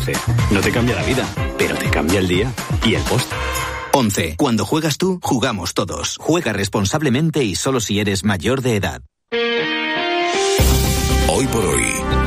11. No te cambia la vida, pero te cambia el día y el post. 11. Cuando juegas tú, jugamos todos. Juega responsablemente y solo si eres mayor de edad. Hoy por hoy,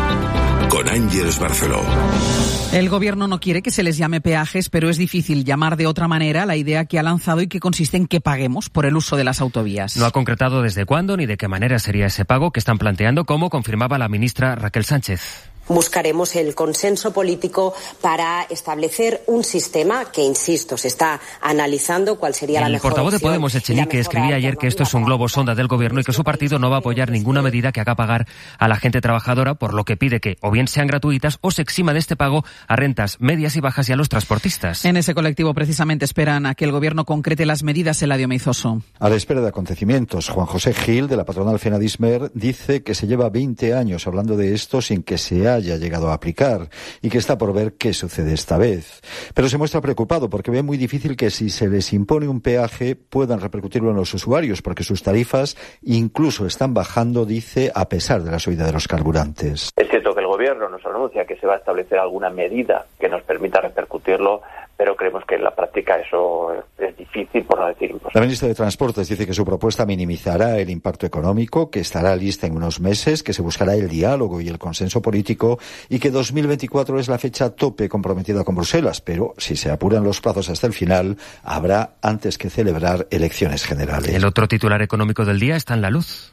con Ángeles Barceló. El gobierno no quiere que se les llame peajes, pero es difícil llamar de otra manera la idea que ha lanzado y que consiste en que paguemos por el uso de las autovías. No ha concretado desde cuándo ni de qué manera sería ese pago que están planteando, como confirmaba la ministra Raquel Sánchez. Buscaremos el consenso político para establecer un sistema que, insisto, se está analizando cuál sería la mejor opción. El portavoz de Podemos, Echenique, escribía ayer que esto es un globo sonda del gobierno y que su partido no va a apoyar ninguna medida que haga pagar a la gente trabajadora, por lo que pide que o bien sean gratuitas o se exima de este pago a rentas medias y bajas y a los transportistas. En ese colectivo precisamente esperan a que el gobierno concrete las medidas. Eladio Meizoso. A la espera de acontecimientos, Juan José Gil, de la patronal Fenadismer, dice que se lleva 20 años hablando de esto sin que se haya llegado a aplicar y que está por ver qué sucede esta vez. Pero se muestra preocupado porque ve muy difícil que si se les impone un peaje puedan repercutirlo en los usuarios, porque sus tarifas incluso están bajando, dice, a pesar de la subida de los carburantes. Es cierto que el gobierno nos anuncia que se va a establecer alguna medida que nos permita repercutirlo, pero creemos que en la práctica eso es difícil, por no decir imposible. La ministra de Transportes dice que su propuesta minimizará el impacto económico, que estará lista en unos meses, que se buscará el diálogo y el consenso político y que 2024 es la fecha tope comprometida con Bruselas, pero si se apuran los plazos hasta el final, habrá antes que celebrar elecciones generales. El otro titular económico del día está en La Luz.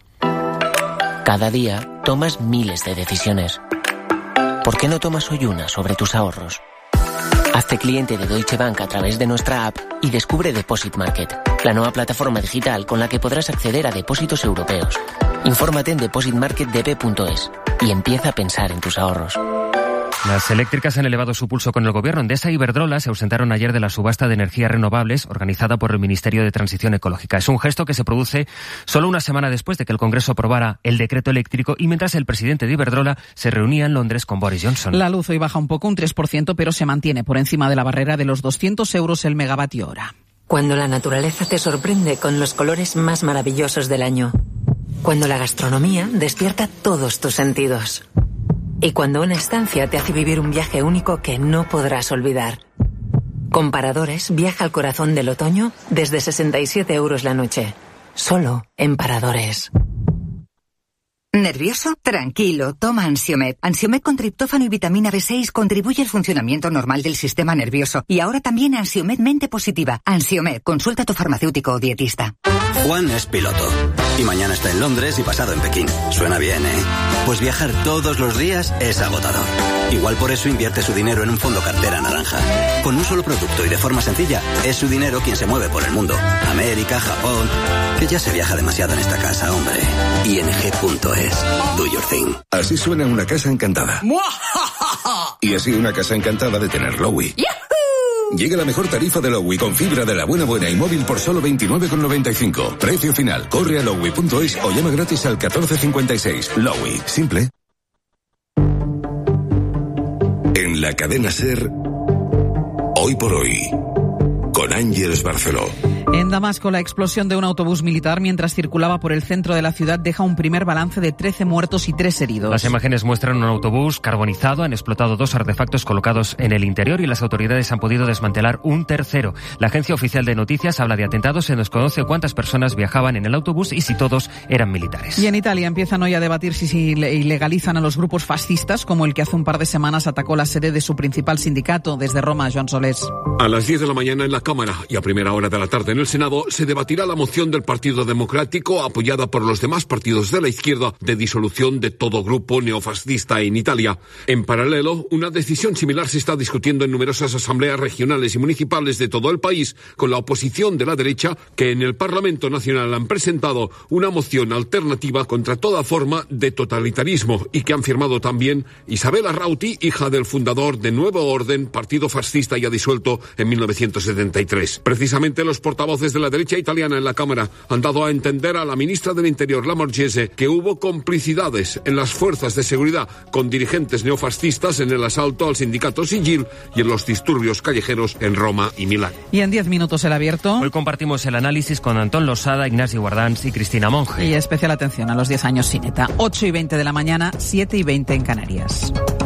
Cada día tomas miles de decisiones. ¿Por qué no tomas hoy una sobre tus ahorros? Hazte cliente de Deutsche Bank a través de nuestra app y descubre Deposit Market, la nueva plataforma digital con la que podrás acceder a depósitos europeos. Infórmate en depositmarketdb.es y empieza a pensar en tus ahorros. Las eléctricas han elevado su pulso con el gobierno. Endesa y Iberdrola se ausentaron ayer de la subasta de energías renovables organizada por el Ministerio de Transición Ecológica. Es un gesto que se produce solo una semana después de que el Congreso aprobara el decreto eléctrico y mientras el presidente de Iberdrola se reunía en Londres con Boris Johnson. La luz hoy baja un poco, un 3%, pero se mantiene por encima de la barrera de los 200 euros el megavatio hora. Cuando la naturaleza te sorprende con los colores más maravillosos del año. Cuando la gastronomía despierta todos tus sentidos. Y cuando una estancia te hace vivir un viaje único que no podrás olvidar. Con Paradores viaja al corazón del otoño desde 67 euros la noche. Solo en Paradores. ¿Nervioso? Tranquilo, toma Ansiomed. Ansiomed con triptófano y vitamina B6 contribuye al funcionamiento normal del sistema nervioso. Y ahora también Ansiomed Mente Positiva. Ansiomed, consulta a tu farmacéutico o dietista. Juan es piloto. Y mañana está en Londres y pasado en Pekín. Suena bien, ¿eh? Pues viajar todos los días es agotador. Igual por eso invierte su dinero en un fondo cartera naranja. Con un solo producto y de forma sencilla, es su dinero quien se mueve por el mundo. América, Japón... Que ya se viaja demasiado en esta casa, hombre. ING.es. Do your thing. Así suena una casa encantada. Y así una casa encantada de tener Lowy. Llega la mejor tarifa de Lowy con fibra de la buena y móvil por solo 29,95. Precio final. Corre a lowy.es o llama gratis al 1456. Lowy. Simple. En la cadena SER, Hoy por Hoy, con Ángeles Barceló. En Damasco, la explosión de un autobús militar mientras circulaba por el centro de la ciudad deja un primer balance de 13 muertos y 3 heridos. Las imágenes muestran un autobús carbonizado, han explotado 2 artefactos colocados en el interior y las autoridades han podido desmantelar un tercero. La agencia oficial de noticias habla de atentados, se desconoce cuántas personas viajaban en el autobús y si todos eran militares. Y en Italia empiezan hoy a debatir si ilegalizan a los grupos fascistas, como el que hace un par de semanas atacó la sede de su principal sindicato. Desde Roma, Joan Solés. A las 10 de la mañana en la Cámara y a primera hora de la tarde en el Senado se debatirá la moción del Partido Democrático, apoyada por los demás partidos de la izquierda, de disolución de todo grupo neofascista en Italia. En paralelo, una decisión similar se está discutiendo en numerosas asambleas regionales y municipales de todo el país, con la oposición de la derecha, que en el Parlamento Nacional han presentado una moción alternativa contra toda forma de totalitarismo y que han firmado también Isabel Arrauti, hija del fundador de Nuevo Orden, partido fascista ya disuelto en 1973. Precisamente los portavoces de la derecha italiana en la Cámara han dado a entender a la ministra del Interior, Lamorgese, que hubo complicidades en las fuerzas de seguridad con dirigentes neofascistas en el asalto al sindicato Sigil y en los disturbios callejeros en Roma y Milán. Y en 10 minutos el abierto. Hoy compartimos el análisis con Antón Losada, Ignacio Guardans y Cristina Monge. Y especial atención a los 10 años sin ETA. 8:20 de la mañana, 7:20 en Canarias.